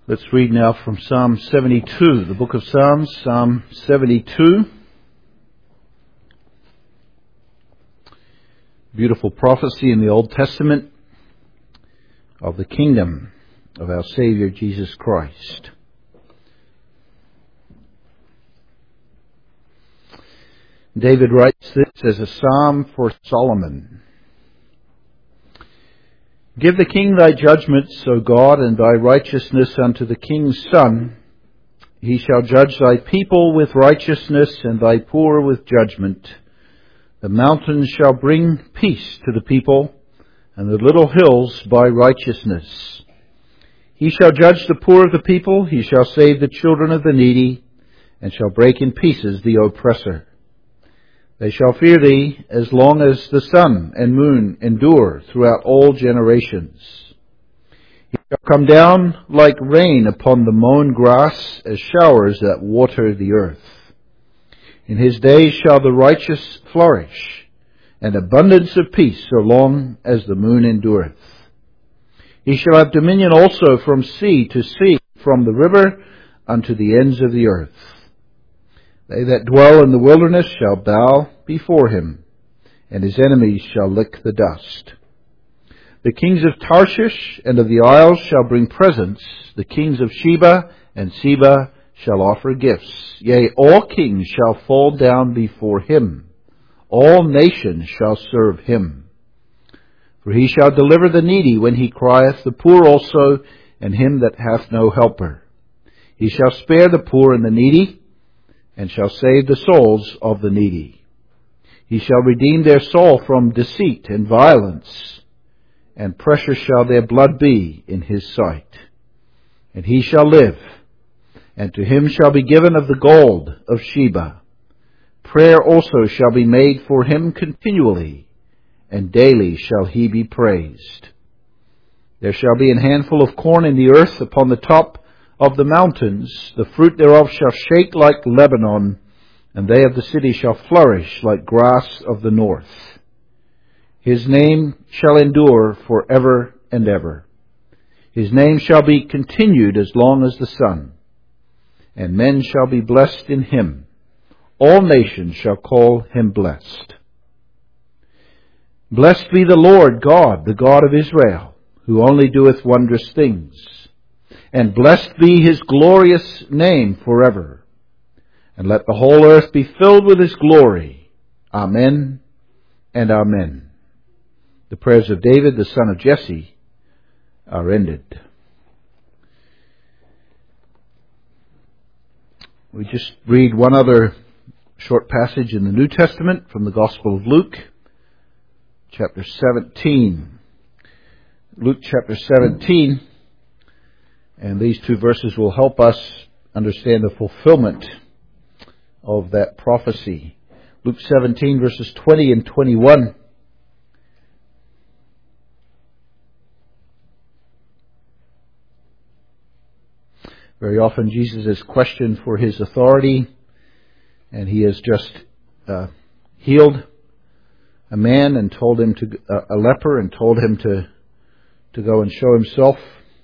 Let's read now from Psalm 72, the book of Psalms, Psalm 72. Beautiful prophecy in the Old Testament of the kingdom of our Savior Jesus Christ. David writes this as a psalm for Solomon. Give the king thy judgments, O God, and thy righteousness unto the king's son. He shall judge thy people with righteousness, and thy poor with judgment. The mountains shall bring peace to the people, and the little hills by righteousness. He shall judge the poor of the people, he shall save the children of the needy, and shall break in pieces the oppressor. They shall fear thee as long as the sun and moon endure throughout all generations. He shall come down like rain upon the mown grass, as showers that water the earth. In his days shall the righteous flourish, and abundance of peace so long as the moon endureth. He shall have dominion also from sea to sea, from the river unto the ends of the earth. They that dwell in the wilderness shall bow before him, and his enemies shall lick the dust. The kings of Tarshish and of the isles shall bring presents. The kings of Sheba and Seba shall offer gifts. Yea, all kings shall fall down before him. All nations shall serve him. For he shall deliver the needy when he crieth, the poor also, and him that hath no helper. He shall spare the poor and the needy, and shall save the souls of the needy. He shall redeem their soul from deceit and violence, and precious shall their blood be in his sight. And he shall live, and to him shall be given of the gold of Sheba. Prayer also shall be made for him continually, and daily shall he be praised. There shall be an handful of corn in the earth upon the top of the mountains. The fruit thereof shall shake like Lebanon, and they of the city shall flourish like grass of the north. His name shall endure for ever and ever. His name shall be continued as long as the sun, and men shall be blessed in him. All nations shall call him blessed. Blessed be the Lord God, the God of Israel, who only doeth wondrous things. And blessed be his glorious name forever. And let the whole earth be filled with his glory. Amen and amen. The prayers of David, the son of Jesse, are ended. We just read one other short passage in the New Testament from the Gospel of Luke, chapter 17. Luke chapter 17. And these two verses will help us understand the fulfillment of that prophecy. Luke 17, verses 20 and 21. Very often Jesus is questioned for his authority, and he has just healed a man and told him a leper, and told him to go and show himself.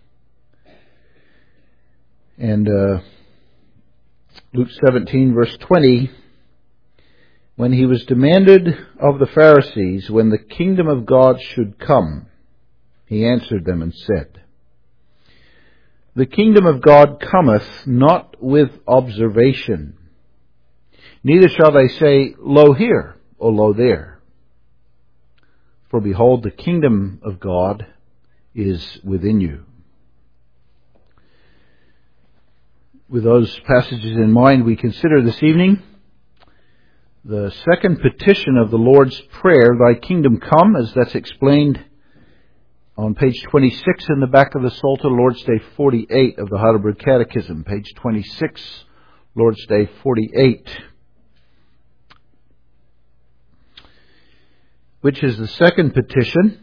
And Luke 17, verse 20, when he was demanded of the Pharisees when the kingdom of God should come, he answered them and said, The kingdom of God cometh not with observation, neither shall they say, Lo here, or lo there. For behold, the kingdom of God is within you. With those passages in mind, we consider this evening the second petition of the Lord's Prayer, Thy kingdom come, as that's explained on page 26 in the back of the Psalter, Lord's Day 48 of the Heidelberg Catechism. Page 26, Lord's Day 48. Which is the second petition.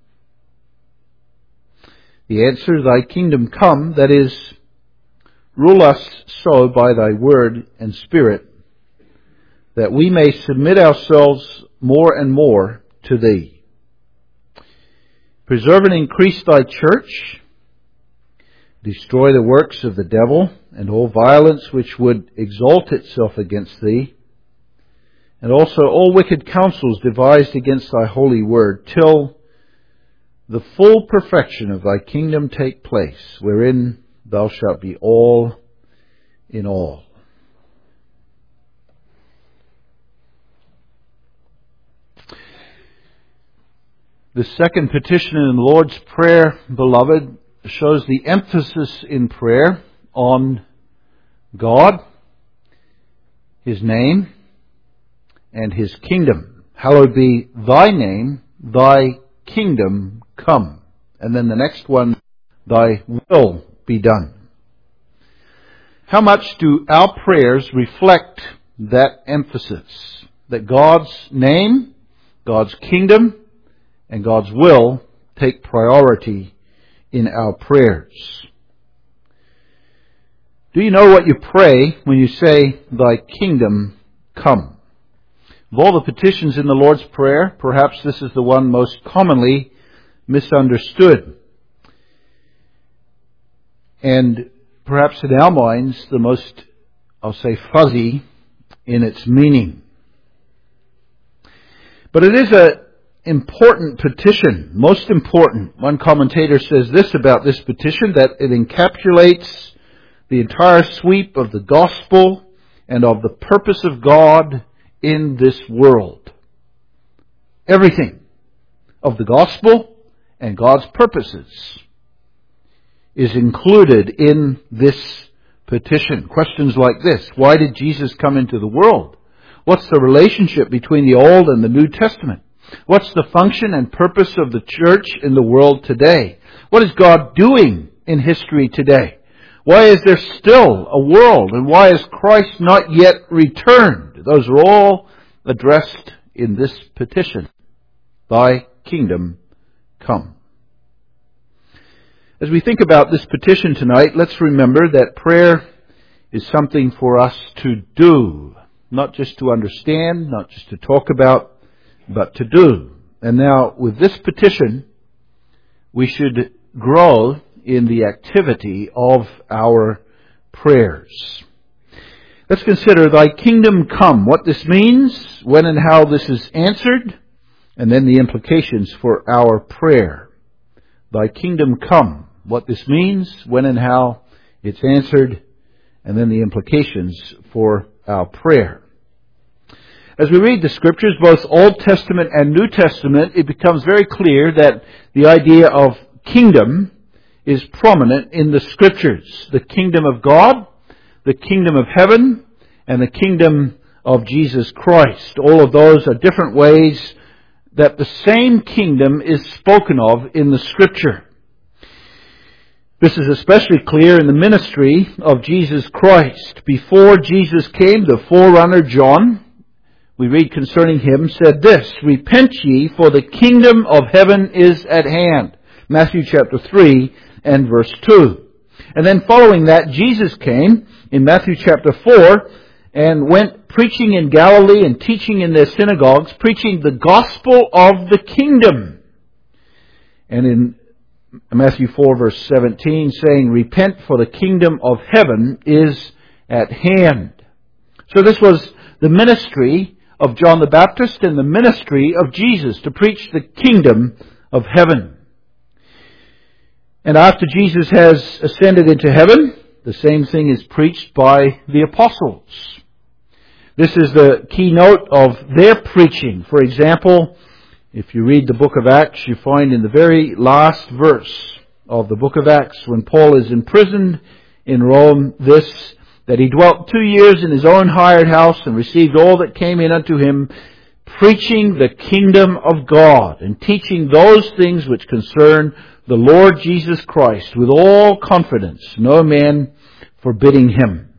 The answer, Thy kingdom come, that is, rule us so by thy word and spirit, that we may submit ourselves more and more to thee. Preserve and increase thy church, Destroy the works of the devil, and all violence which would exalt itself against thee, and also all wicked counsels devised against thy holy word, till the full perfection of thy kingdom take place, wherein thou shalt be all in all. The second petition in the Lord's Prayer, beloved, shows the emphasis in prayer on God, His name, and His kingdom. Hallowed be thy name, thy kingdom come. And then the next one, thy will be done. How much do our prayers reflect that emphasis? That God's name, God's kingdom, and God's will take priority in our prayers. Do you know what you pray when you say, thy kingdom come? Of all the petitions in the Lord's Prayer, perhaps this is the one most commonly misunderstood. And perhaps in our minds, the most, I'll say, fuzzy in its meaning. But it is an important petition, most important. One commentator says this about this petition, that it encapsulates the entire sweep of the gospel and of the purpose of God in this world. Everything of the gospel and God's purposes is included in this petition. Questions like this: why did Jesus come into the world? What's the relationship between the Old and the New Testament? What's the function and purpose of the church in the world today? What is God doing in history today? Why is there still a world? And why is Christ not yet returned? Those are all addressed in this petition. Thy kingdom come. As we think about this petition tonight, let's remember that prayer is something for us to do. Not just to understand, not just to talk about, but to do. And now, with this petition, we should grow in the activity of our prayers. Let's consider thy kingdom come, what this means, when and how this is answered, and then the implications for our prayer. Thy kingdom come, what this means, when and how it's answered, and then the implications for our prayer. As we read the Scriptures, both Old Testament and New Testament, it becomes very clear that the idea of kingdom is prominent in the Scriptures. The kingdom of God, the kingdom of heaven, and the kingdom of Jesus Christ. All of those are different ways that the same kingdom is spoken of in the Scripture. This is especially clear in the ministry of Jesus Christ. Before Jesus came, the forerunner John, we read concerning him, said this: repent ye, for the kingdom of heaven is at hand. Matthew chapter 3 and verse 2. And then following that, Jesus came in Matthew chapter 4 and went preaching in Galilee and teaching in their synagogues, preaching the gospel of the kingdom. And in Matthew 4 verse 17 saying, repent, for the kingdom of heaven is at hand. So this was the ministry of John the Baptist and the ministry of Jesus, to preach the kingdom of heaven. And after Jesus has ascended into heaven, the same thing is preached by the apostles. This is the keynote of their preaching. For example, if you read the book of Acts, you find in the very last verse of the book of Acts, when Paul is imprisoned in Rome, this: that he dwelt 2 years in his own hired house and received all that came in unto him, preaching the kingdom of God and teaching those things which concern the Lord Jesus Christ with all confidence, no man forbidding him.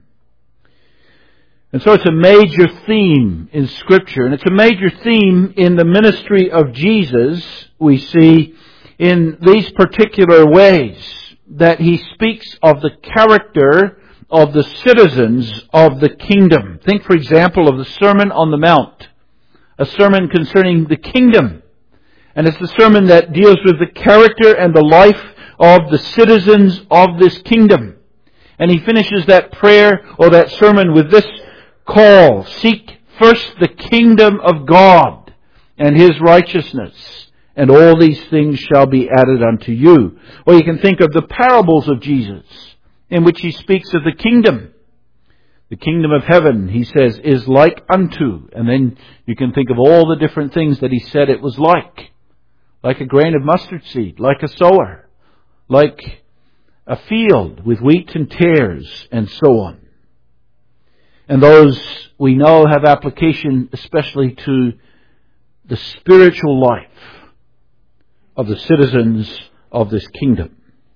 And so it's a major theme in Scripture, and it's a major theme in the ministry of Jesus. We see in these particular ways that he speaks of the character of the citizens of the kingdom. Think, for example, of the Sermon on the Mount, a sermon concerning the kingdom. And it's the sermon that deals with the character and the life of the citizens of this kingdom. And he finishes that prayer or that sermon with this call: seek first the kingdom of God and His righteousness, and all these things shall be added unto you. Or you can think of the parables of Jesus, in which He speaks of the kingdom. The kingdom of heaven, He says, is like unto. And then you can think of all the different things that He said it was like. Like a grain of mustard seed, like a sower, like a field with wheat and tares, and so on. And those we know have application especially to the spiritual life of the citizens of this kingdom.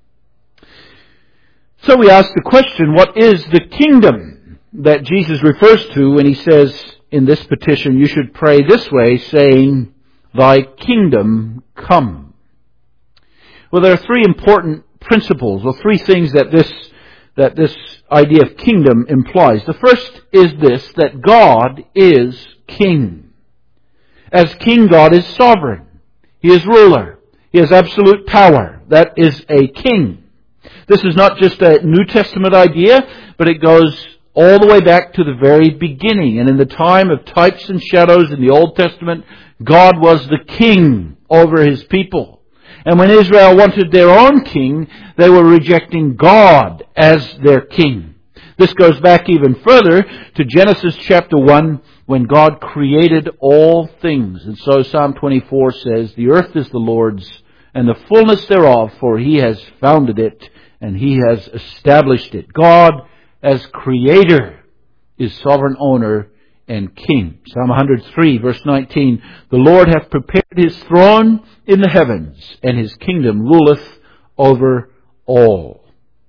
So we ask the question, what is the kingdom that Jesus refers to when He says in this petition, you should pray this way, saying, Thy kingdom come? Well, there are three important principles, or three things that this idea of kingdom implies. The first is this, that God is king. As king, God is sovereign. He is ruler. He has absolute power. That is a king. This is not just a New Testament idea, but it goes all the way back to the very beginning. And in the time of types and shadows in the Old Testament, God was the king over His people. And when Israel wanted their own king, they were rejecting God as their king. This goes back even further to Genesis chapter 1, when God created all things. And so Psalm 24 says, the earth is the Lord's, and the fullness thereof, for He has founded it, and He has established it. God, as Creator, is sovereign owner and king. Psalm 103, verse 19, the Lord hath prepared His throne in the heavens, and His kingdom ruleth over all.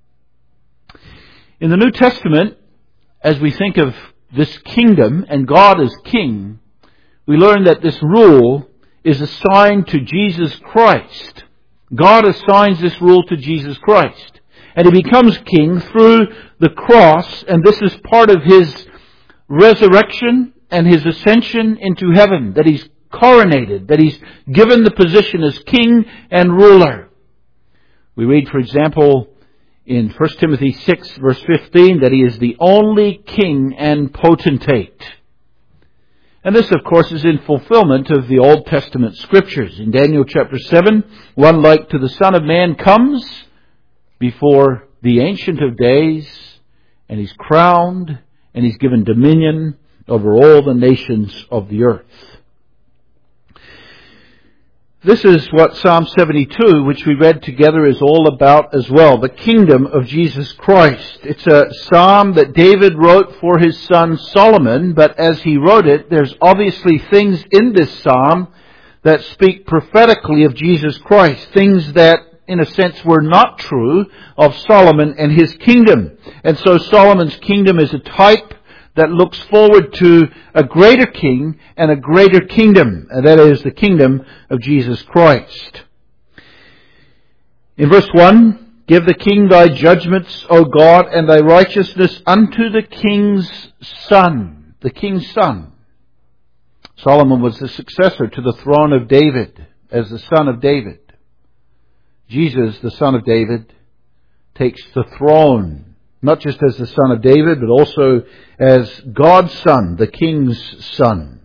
In the New Testament, as we think of this kingdom and God as king, we learn that this rule is assigned to Jesus Christ. God assigns this rule to Jesus Christ. And He becomes king through the cross, and this is part of His resurrection and His ascension into heaven, that He's coronated, that He's given the position as king and ruler. We read, for example, in 1 Timothy 6, verse 15, that He is the only king and potentate. And this, of course, is in fulfillment of the Old Testament scriptures. In Daniel chapter 7, one like to the Son of Man comes before the Ancient of Days, and He's crowned, and He's given dominion over all the nations of the earth. This is what Psalm 72, which we read together, is all about as well. The kingdom of Jesus Christ. It's a psalm that David wrote for his son Solomon, but as he wrote it, there's obviously things in this psalm that speak prophetically of Jesus Christ. Things that, in a sense, were not true of Solomon and his kingdom. And so Solomon's kingdom is a type that looks forward to a greater king and a greater kingdom, and that is the kingdom of Jesus Christ. In verse 1, give the king thy judgments, O God, and thy righteousness unto the king's son. The king's son. Solomon was the successor to the throne of David as the son of David. Jesus, the son of David, takes the throne, not just as the son of David, but also as God's son, the king's son.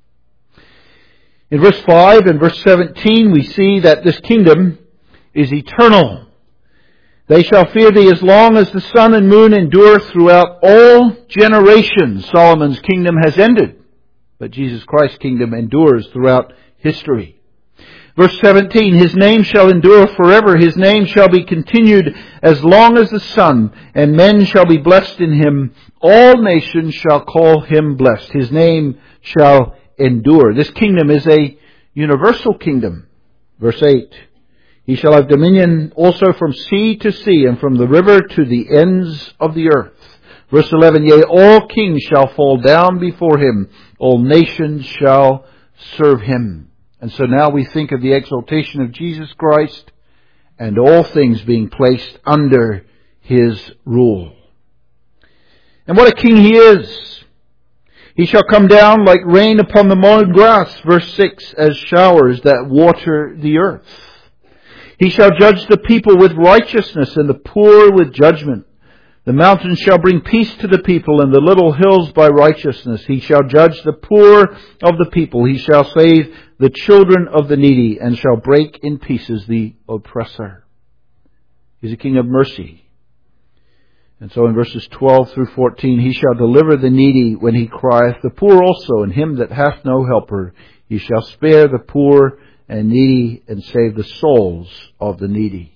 In verse 5 and verse 17, we see that this kingdom is eternal. They shall fear thee as long as the sun and moon endure throughout all generations. Solomon's kingdom has ended, but Jesus Christ's kingdom endures throughout history. Verse 17, His name shall endure forever. His name shall be continued as long as the sun, and men shall be blessed in Him. All nations shall call Him blessed. His name shall endure. This kingdom is a universal kingdom. Verse 8, He shall have dominion also from sea to sea, and from the river to the ends of the earth. Verse 11, Yea, all kings shall fall down before Him. All nations shall serve Him. And so now we think of the exaltation of Jesus Christ and all things being placed under His rule. And what a king He is! He shall come down like rain upon the mown grass, verse 6, as showers that water the earth. He shall judge the people with righteousness and the poor with judgment. The mountains shall bring peace to the people, and the little hills by righteousness. He shall judge the poor of the people. He shall save the children of the needy, and shall break in pieces the oppressor. He's a king of mercy. And so in verses 12 through 14, He shall deliver the needy when he crieth, the poor also, and him that hath no helper. He shall spare the poor and needy, and save the souls of the needy.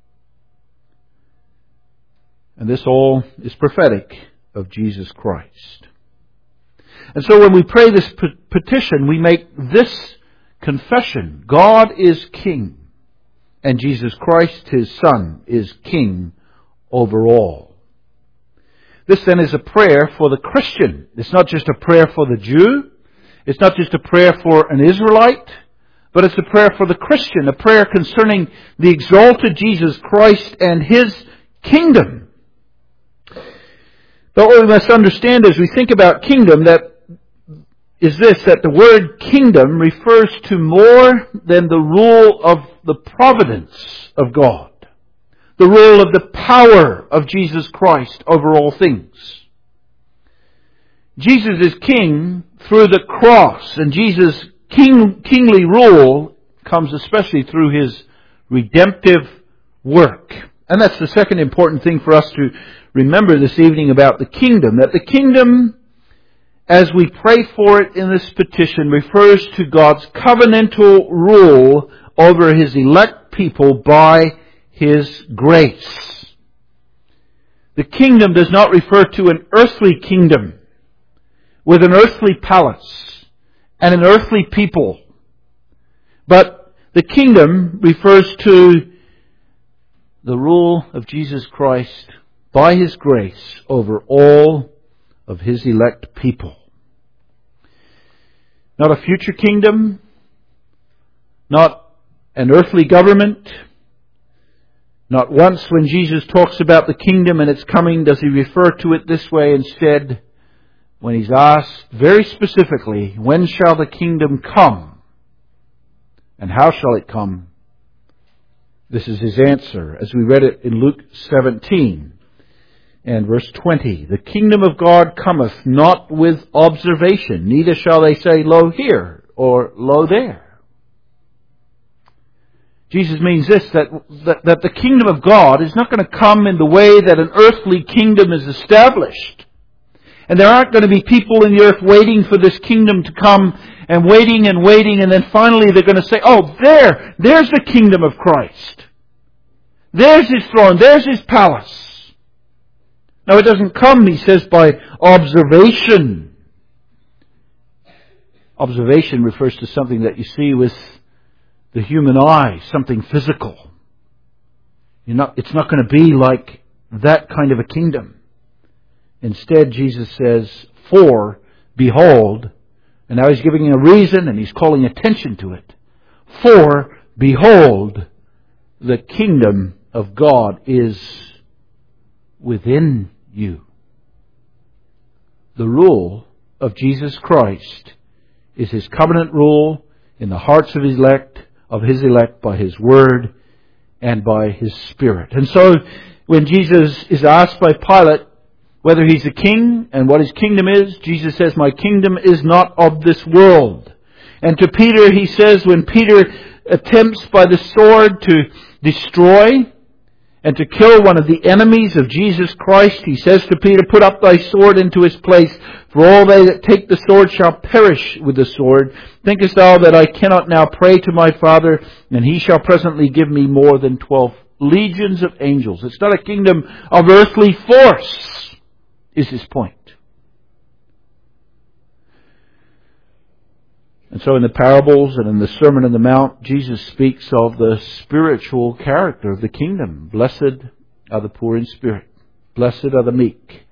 And this all is prophetic of Jesus Christ. And so when we pray this petition, we make this confession: God is King, and Jesus Christ, His Son, is King over all. This then is a prayer for the Christian. It's not just a prayer for the Jew. It's not just a prayer for an Israelite, but it's a prayer for the Christian, a prayer concerning the exalted Jesus Christ and His kingdom. But what we must understand as we think about kingdom that the word kingdom refers to more than the rule of the providence of God, the rule of the power of Jesus Christ over all things. Jesus is king through the cross, and Jesus' kingly rule comes especially through His redemptive work. And that's the second important thing for us to remember this evening about the kingdom, that the kingdom, as we pray for it in this petition, refers to God's covenantal rule over His elect people by His grace. The kingdom does not refer to an earthly kingdom with an earthly palace and an earthly people, but the kingdom refers to the rule of Jesus Christ by His grace over all of His elect people. Not a future kingdom, not an earthly government. Not once when Jesus talks about the kingdom and its coming does He refer to it this way. Instead, when He's asked very specifically, when shall the kingdom come? And how shall it come? This is His answer, as we read it in Luke 17 and verse 20. The kingdom of God cometh not with observation, neither shall they say, lo here, or lo there. Jesus means this, that the kingdom of God is not going to come in the way that an earthly kingdom is established. And there aren't going to be people in the earth waiting for this kingdom to come and waiting, and then finally they're going to say, oh, there's the kingdom of Christ. There's His throne, there's His palace. Now it doesn't come, He says, by observation. Observation refers to something that you see with the human eye, something physical. It's not going to be like that kind of a kingdom. Instead, Jesus says, for, behold, and now He's giving a reason and He's calling attention to it. For, behold, the kingdom of God is within you. The rule of Jesus Christ is His covenant rule in the hearts of His elect by His Word and by His Spirit. And so when Jesus is asked by Pilate whether He's a king and what His kingdom is, Jesus says, my kingdom is not of this world. And to Peter He says, when Peter attempts by the sword to destroy and to kill one of the enemies of Jesus Christ, He says to Peter, put up thy sword into its place, for all they that take the sword shall perish with the sword. Thinkest thou that I cannot now pray to my Father, and He shall presently give me more than 12 legions of angels? It's not a kingdom of earthly force, is his point. And so in the parables and in the Sermon on the Mount, Jesus speaks of the spiritual character of the kingdom. Blessed are the poor in spirit. Blessed are the meek.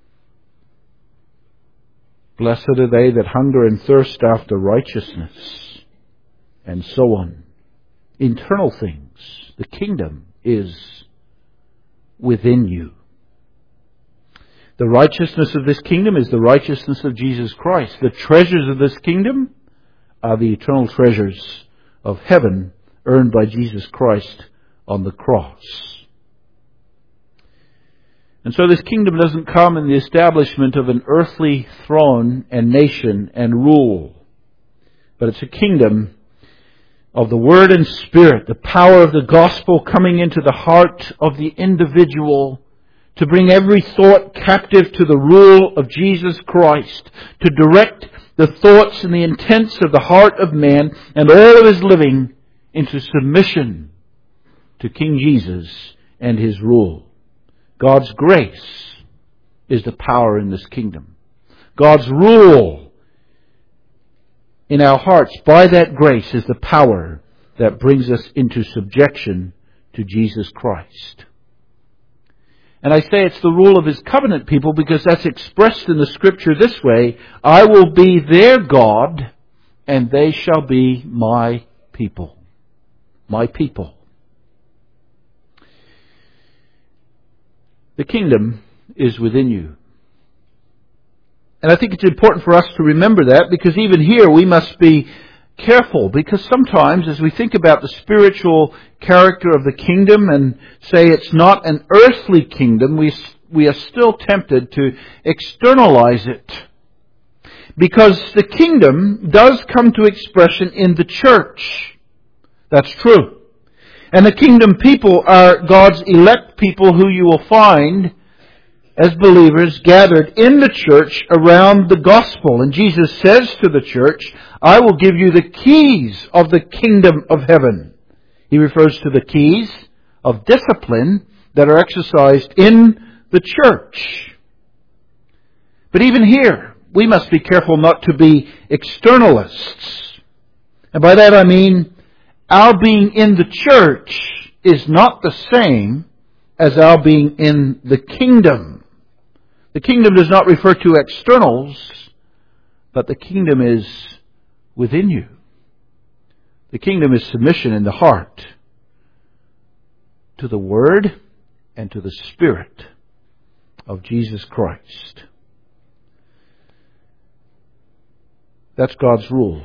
Blessed are they that hunger and thirst after righteousness. And so on. Internal things. The kingdom is within you. The righteousness of this kingdom is the righteousness of Jesus Christ. The treasures of this kingdom are the eternal treasures of heaven earned by Jesus Christ on the cross. And so this kingdom doesn't come in the establishment of an earthly throne and nation and rule, but it's a kingdom of the Word and Spirit, the power of the gospel coming into the heart of the individual to bring every thought captive to the rule of Jesus Christ, to direct the thoughts and the intents of the heart of man and all of his living into submission to King Jesus and His rule. God's grace is the power in this kingdom. God's rule in our hearts by that grace is the power that brings us into subjection to Jesus Christ. And I say it's the rule of His covenant people because that's expressed in the Scripture this way: I will be their God, and they shall be my people. My people. The kingdom is within you. And I think it's important for us to remember that, because even here we must be careful, because sometimes as we think about the spiritual character of the kingdom and say it's not an earthly kingdom, we are still tempted to externalize it. Because the kingdom does come to expression in the church. That's true. And the kingdom people are God's elect people who you will find as believers gathered in the church around the gospel. And Jesus says to the church, I will give you the keys of the kingdom of heaven. He refers to the keys of discipline that are exercised in the church. But even here, we must be careful not to be externalists. And by that I mean, our being in the church is not the same as our being in the kingdom. The kingdom does not refer to externals, but the kingdom is within you. The kingdom is submission in the heart to the Word and to the Spirit of Jesus Christ. That's God's rule.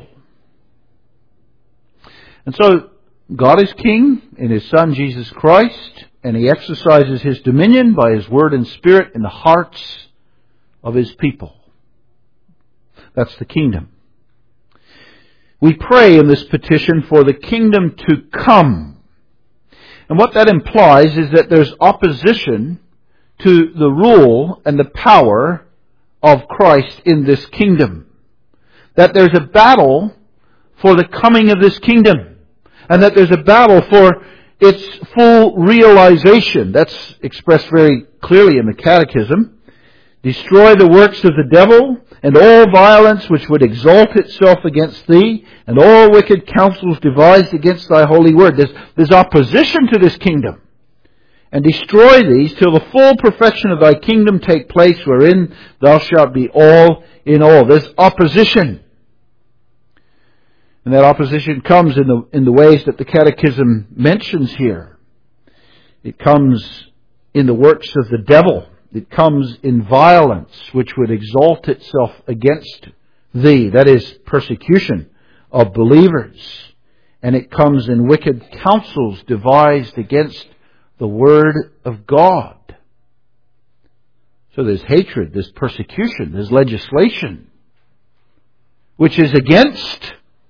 And so, God is King in His Son Jesus Christ, and He exercises His dominion by His Word and Spirit in the hearts of His people. That's the kingdom. We pray in this petition for the kingdom to come. And what that implies is that there's opposition to the rule and the power of Christ in this kingdom. That there's a battle for the coming of this kingdom. And that there's a battle for its full realization. That's expressed very clearly in the Catechism. Destroy the works of the devil, and all violence which would exalt itself against thee, and all wicked counsels devised against thy holy word. There's opposition to this kingdom. And destroy these till the full perfection of thy kingdom take place, wherein thou shalt be all in all. There's opposition. And that opposition comes in the ways that the Catechism mentions here. It comes in the works of the devil. It comes in violence which would exalt itself against thee. That is persecution of believers. And it comes in wicked counsels devised against the Word of God. So there's hatred, there's persecution, there's legislation, which is against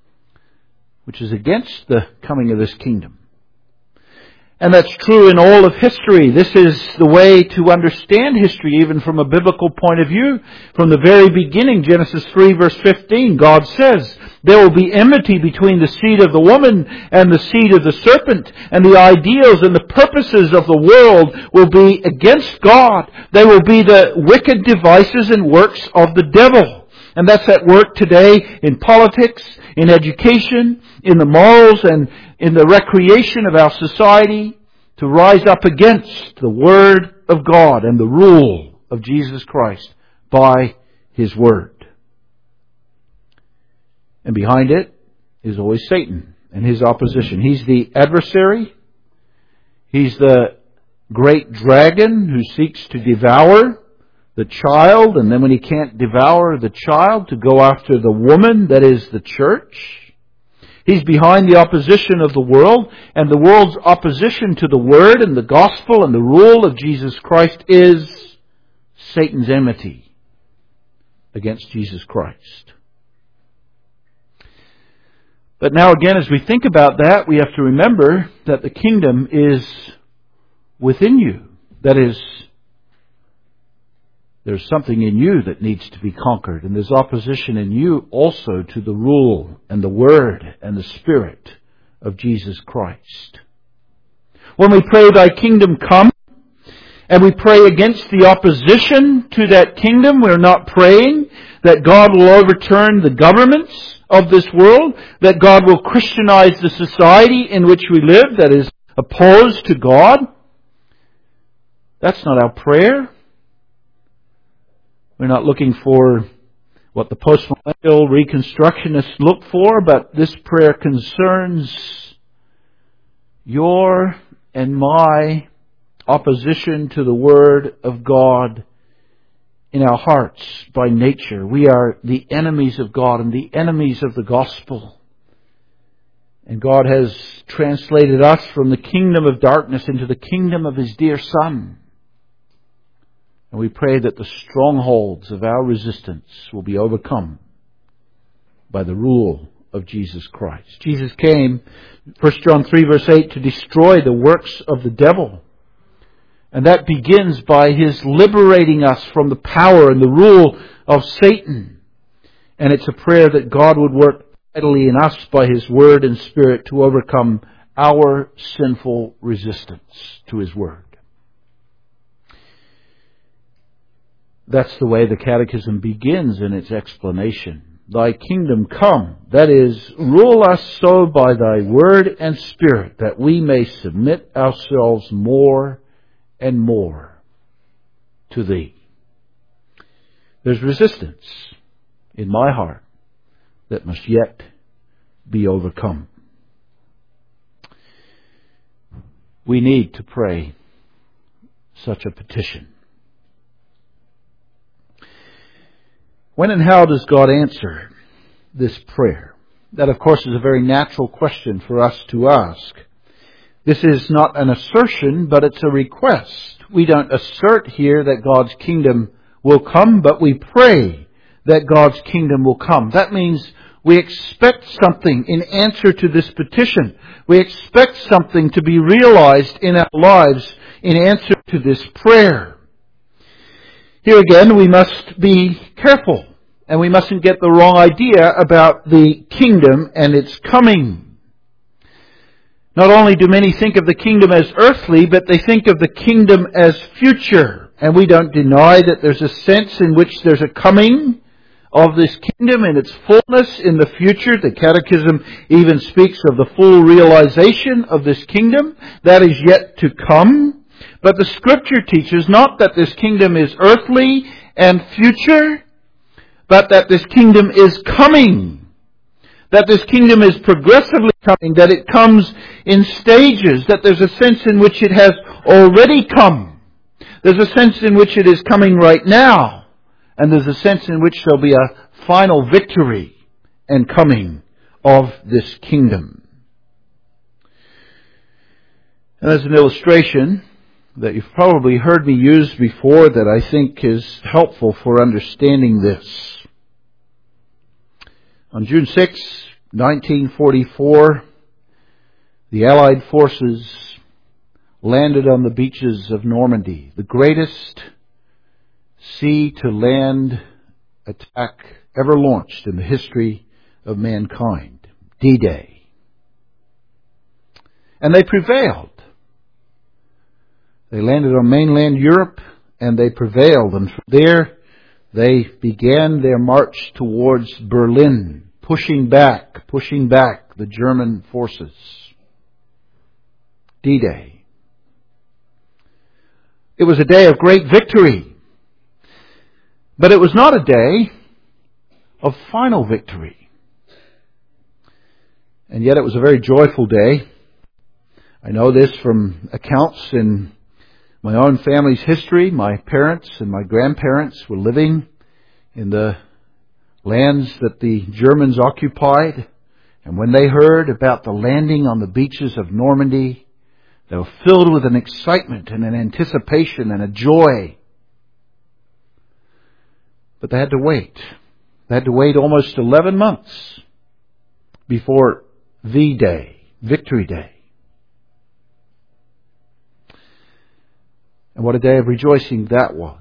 the coming of this kingdom. And that's true in all of history. This is the way to understand history, even from a biblical point of view. From the very beginning, Genesis 3 verse 15, God says, there will be enmity between the seed of the woman and the seed of the serpent, and the ideals and the purposes of the world will be against God. They will be the wicked devices and works of the devil. And that's at work today in politics, in education, in the morals, and in the recreation of our society, to rise up against the Word of God and the rule of Jesus Christ by His Word. And behind it is always Satan and his opposition. He's the adversary. He's the great dragon who seeks to devour the child, and then when he can't devour the child, to go after the woman that is the church. He's behind the opposition of the world, and the world's opposition to the Word and the gospel and the rule of Jesus Christ is Satan's enmity against Jesus Christ. But now again, as we think about that, we have to remember that the kingdom is within you. That is, there's something in you that needs to be conquered. And there's opposition in you also to the rule and the Word and the Spirit of Jesus Christ. When we pray, Thy kingdom come, and we pray against the opposition to that kingdom, we're not praying that God will overturn the governments of this world, that God will Christianize the society in which we live that is opposed to God. That's not our prayer. We're not looking for what the postmillennial reconstructionists look for, but this prayer concerns your and my opposition to the Word of God in our hearts by nature. We are the enemies of God and the enemies of the gospel. And God has translated us from the kingdom of darkness into the kingdom of His dear Son. And we pray that the strongholds of our resistance will be overcome by the rule of Jesus Christ. Jesus came, 1 John 3 verse 8, to destroy the works of the devil. And that begins by His liberating us from the power and the rule of Satan. And it's a prayer that God would work mightily in us by His Word and Spirit to overcome our sinful resistance to His Word. That's the way the Catechism begins in its explanation. Thy kingdom come, that is, rule us so by Thy Word and Spirit that we may submit ourselves more and more to Thee. There's resistance in my heart that must yet be overcome. We need to pray such a petition. When and how does God answer this prayer? That, of course, is a very natural question for us to ask. This is not an assertion, but it's a request. We don't assert here that God's kingdom will come, but we pray that God's kingdom will come. That means we expect something in answer to this petition. We expect something to be realized in our lives in answer to this prayer. Here again, we must be careful, and we mustn't get the wrong idea about the kingdom and its coming. Not only do many think of the kingdom as earthly, but they think of the kingdom as future. And we don't deny that there's a sense in which there's a coming of this kingdom in its fullness in the future. The Catechism even speaks of the full realization of this kingdom. That is yet to come. But the Scripture teaches not that this kingdom is earthly and future, but that this kingdom is coming. That this kingdom is progressively coming, that it comes in stages, that there's a sense in which it has already come. There's a sense in which it is coming right now. And there's a sense in which there'll be a final victory and coming of this kingdom. And as an illustration that you've probably heard me use before that I think is helpful for understanding this. On June 6, 1944, the Allied forces landed on the beaches of Normandy, the greatest sea-to-land attack ever launched in the history of mankind, D-Day. And they prevailed. They landed on mainland Europe, and they prevailed. And from there, they began their march towards Berlin, pushing back the German forces. D-Day. It was a day of great victory. But it was not a day of final victory. And yet it was a very joyful day. I know this from accounts in my own family's history. My parents and my grandparents were living in the lands that the Germans occupied And when they heard about the landing on the beaches of Normandy, they were filled with an excitement and an anticipation and a joy. But they had to wait. They had to wait almost 11 months before V-Day, Victory Day. And what a day of rejoicing that was.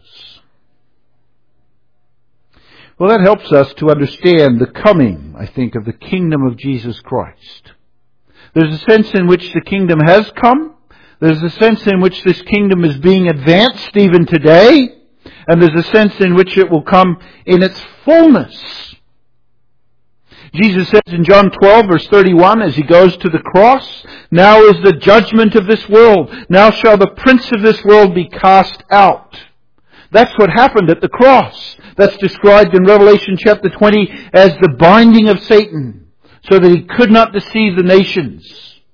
Well, that helps us to understand the coming, I think, of the kingdom of Jesus Christ. There's a sense in which the kingdom has come. There's a sense in which this kingdom is being advanced even today. And there's a sense in which it will come in its fullness. Jesus says in John 12, verse 31, as He goes to the cross, "Now is the judgment of this world. Now shall the prince of this world be cast out." That's what happened at the cross. That's described in Revelation chapter 20 as the binding of Satan, so that he could not deceive the nations.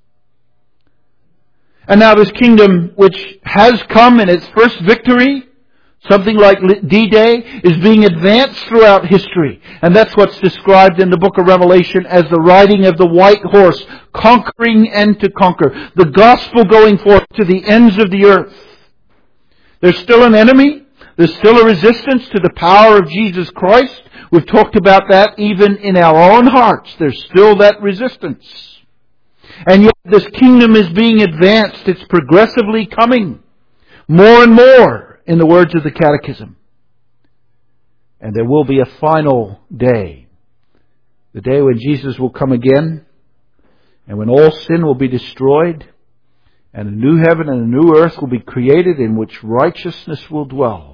And now this kingdom, which has come in its first victory, something like D-Day, is being advanced throughout history. And that's what's described in the book of Revelation as the riding of the white horse, conquering and to conquer. The gospel going forth to the ends of the earth. There's still an enemy. There's still a resistance to the power of Jesus Christ. We've talked about that even in our own hearts. There's still that resistance. And yet this kingdom is being advanced. It's progressively coming. More and more, in the words of the Catechism. And there will be a final day. The day when Jesus will come again. And when all sin will be destroyed. And a new heaven and a new earth will be created in which righteousness will dwell.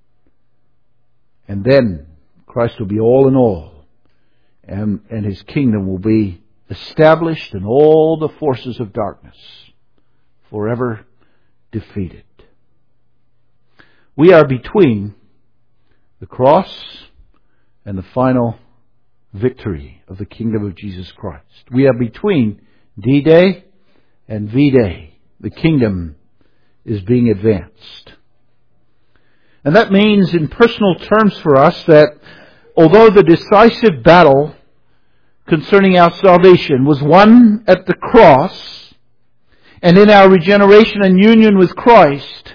And then Christ will be all in all. And His kingdom will be established and all the forces of darkness forever defeated. We are between the cross and the final victory of the kingdom of Jesus Christ. We are between D-Day and V-Day. The kingdom is being advanced. And that means in personal terms for us that although the decisive battle concerning our salvation was won at the cross, and in our regeneration and union with Christ,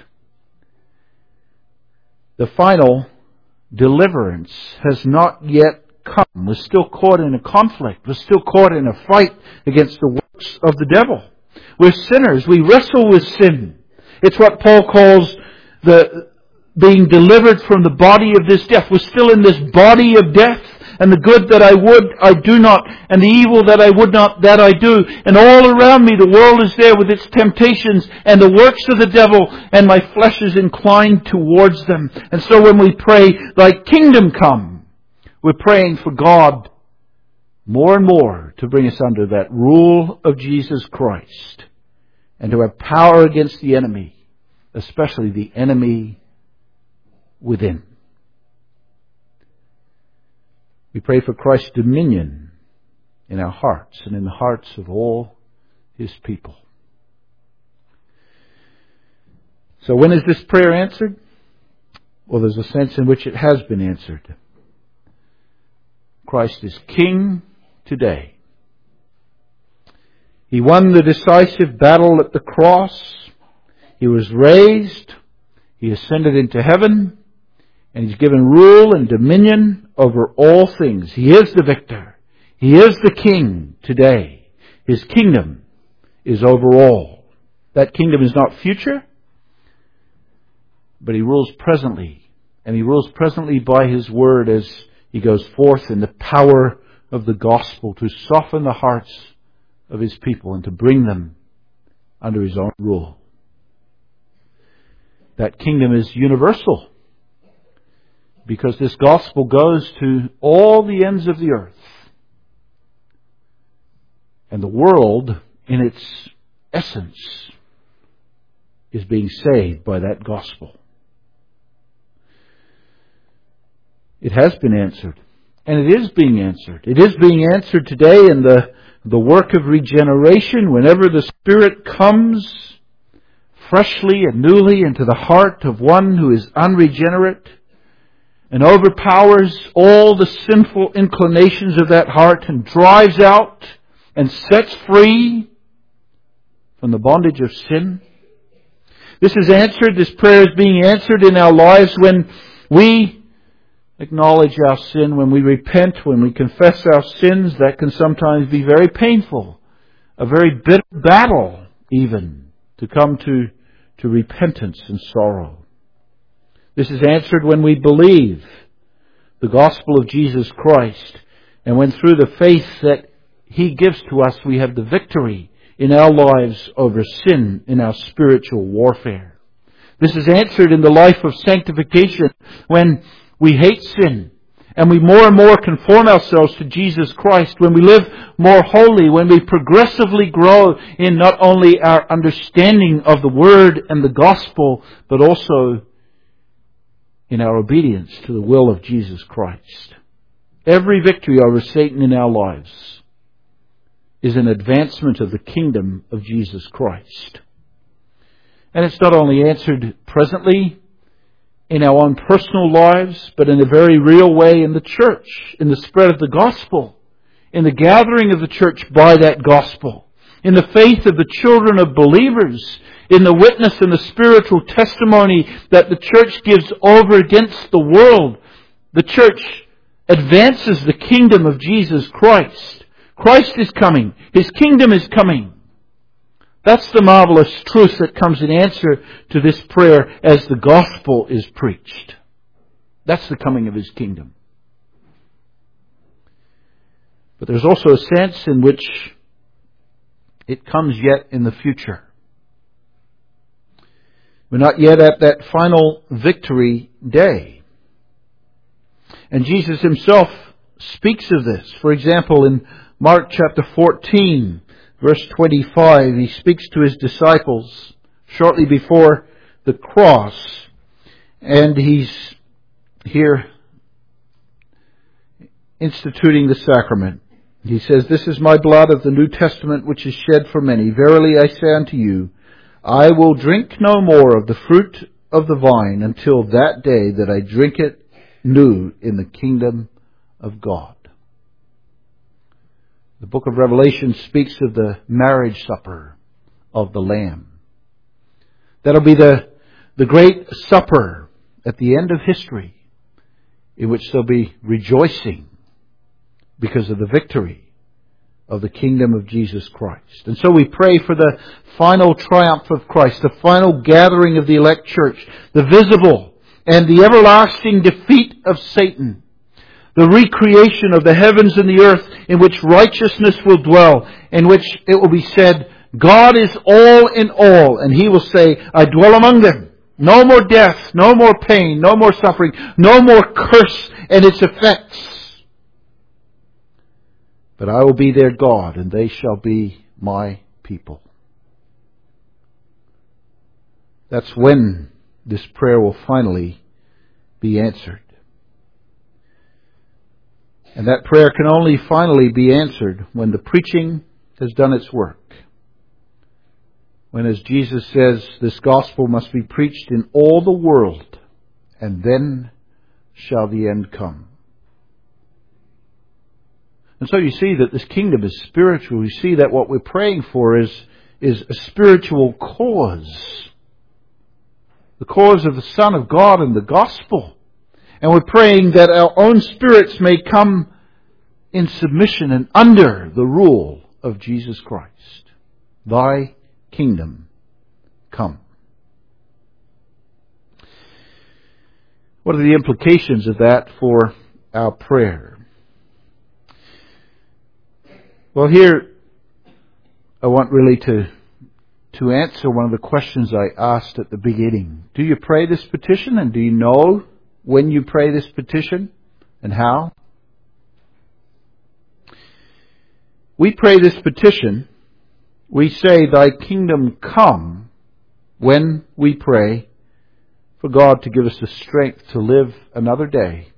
the final deliverance has not yet come. We're still caught in a conflict. We're still caught in a fight against the works of the devil. We're sinners. We wrestle with sin. It's what Paul calls the being delivered from the body of this death. We're still in this body of death. And the good that I would, I do not. And the evil that I would not, that I do. And all around me, the world is there with its temptations and the works of the devil. And my flesh is inclined towards them. And so when we pray, "Thy kingdom come," we're praying for God more and more to bring us under that rule of Jesus Christ. And to have power against the enemy. Especially the enemy within. We pray for Christ's dominion in our hearts and in the hearts of all His people. So when is this prayer answered? Well, there's a sense in which it has been answered. Christ is King today. He won the decisive battle at the cross. He was raised. He ascended into heaven. And He's given rule and dominion over all things. He is the victor. He is the King today. His kingdom is over all. That kingdom is not future, but He rules presently. And He rules presently by His word as He goes forth in the power of the gospel to soften the hearts of His people and to bring them under His own rule. That kingdom is universal, because this gospel goes to all the ends of the earth. And the world, in its essence, is being saved by that gospel. It has been answered. And it is being answered. It is being answered today in the work of regeneration. Whenever the Spirit comes freshly and newly into the heart of one who is unregenerate, and overpowers all the sinful inclinations of that heart and drives out and sets free from the bondage of sin. This prayer is being answered in our lives when we acknowledge our sin, when we repent, when we confess our sins. That can sometimes be very painful, a very bitter battle even, to come to repentance and sorrow. This is answered when we believe the gospel of Jesus Christ, and when through the faith that He gives to us, we have the victory in our lives over sin in our spiritual warfare. This is answered in the life of sanctification when we hate sin and we more and more conform ourselves to Jesus Christ, when we live more holy, when we progressively grow in not only our understanding of the Word and the gospel, but also in our obedience to the will of Jesus Christ. Every victory over Satan in our lives is an advancement of the kingdom of Jesus Christ. And it's not only answered presently in our own personal lives, but in a very real way in the church, in the spread of the gospel, in the gathering of the church by that gospel, in the faith of the children of believers, in the witness and the spiritual testimony that the church gives over against the world. The church advances the kingdom of Jesus Christ. Christ is coming. His kingdom is coming. That's the marvelous truth that comes in answer to this prayer as the gospel is preached. That's the coming of His kingdom. But there's also a sense in which it comes yet in the future. We're not yet at that final victory day. And Jesus Himself speaks of this. For example, in Mark chapter 14, verse 25, He speaks to His disciples shortly before the cross. And He's here instituting the sacrament. He says, "This is my blood of the New Testament, which is shed for many. Verily I say unto you, I will drink no more of the fruit of the vine until that day that I drink it new in the kingdom of God." The book of Revelation speaks of the marriage supper of the Lamb. That'll be the great supper at the end of history, in which there'll be rejoicing because of the victory of the kingdom of Jesus Christ. And so we pray for the final triumph of Christ, the final gathering of the elect church, the visible and the everlasting defeat of Satan, the recreation of the heavens and the earth in which righteousness will dwell, in which it will be said, God is all in all, and He will say, I dwell among them. No more death, no more pain, no more suffering, no more curse and its effects. But I will be their God, and they shall be my people. That's when this prayer will finally be answered. And that prayer can only finally be answered when the preaching has done its work. When, as Jesus says, this gospel must be preached in all the world, and then shall the end come. And so you see that this kingdom is spiritual. You see that what we're praying for is a spiritual cause. The cause of the Son of God and the gospel. And we're praying that our own spirits may come in submission and under the rule of Jesus Christ. Thy kingdom come. What are the implications of that for our prayer? Well, here I want really to answer one of the questions I asked at the beginning. Do you pray this petition, and do you know when you pray this petition and how? We pray this petition. We say, Thy kingdom come, when we pray for God to give us the strength to live another day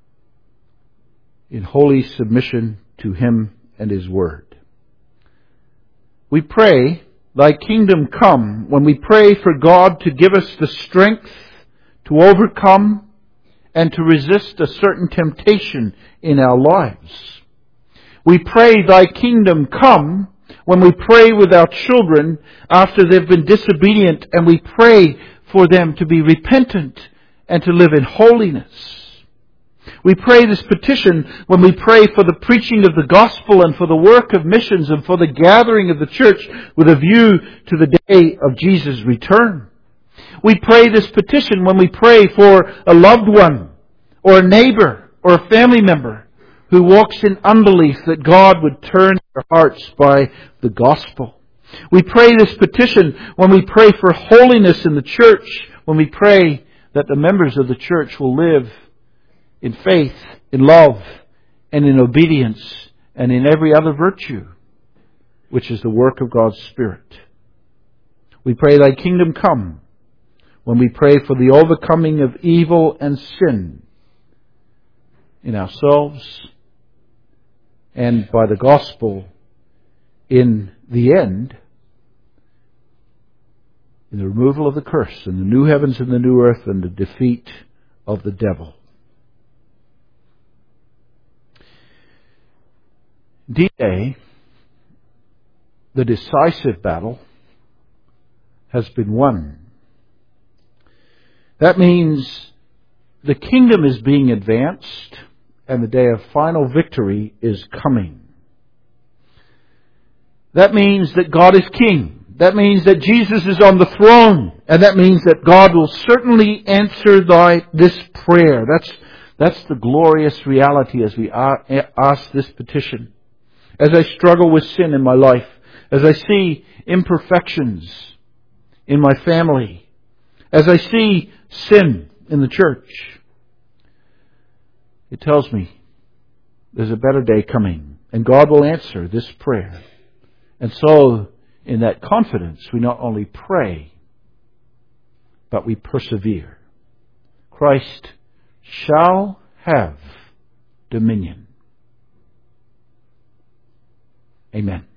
in holy submission to Him and His Word. We pray, Thy kingdom come, when we pray for God to give us the strength to overcome and to resist a certain temptation in our lives. We pray, Thy kingdom come, when we pray with our children after they've been disobedient, and we pray for them to be repentant and to live in holiness. We pray this petition when we pray for the preaching of the gospel and for the work of missions and for the gathering of the church with a view to the day of Jesus' return. We pray this petition when we pray for a loved one or a neighbor or a family member who walks in unbelief, that God would turn their hearts by the gospel. We pray this petition when we pray for holiness in the church, when we pray that the members of the church will live in faith, in love, and in obedience, and in every other virtue, which is the work of God's Spirit. We pray, Thy kingdom come, when we pray for the overcoming of evil and sin in ourselves and by the gospel in the end, in the removal of the curse, and the new heavens and the new earth, and the defeat of the devil. D-Day, the decisive battle, has been won. That means the kingdom is being advanced and the day of final victory is coming. That means that God is king. That means that Jesus is on the throne. And that means that God will certainly answer this prayer. That's the glorious reality as we ask this petition. As I struggle with sin in my life, as I see imperfections in my family, as I see sin in the church, it tells me there's a better day coming, and God will answer this prayer. And so, in that confidence, we not only pray, but we persevere. Christ shall have dominion. Amen.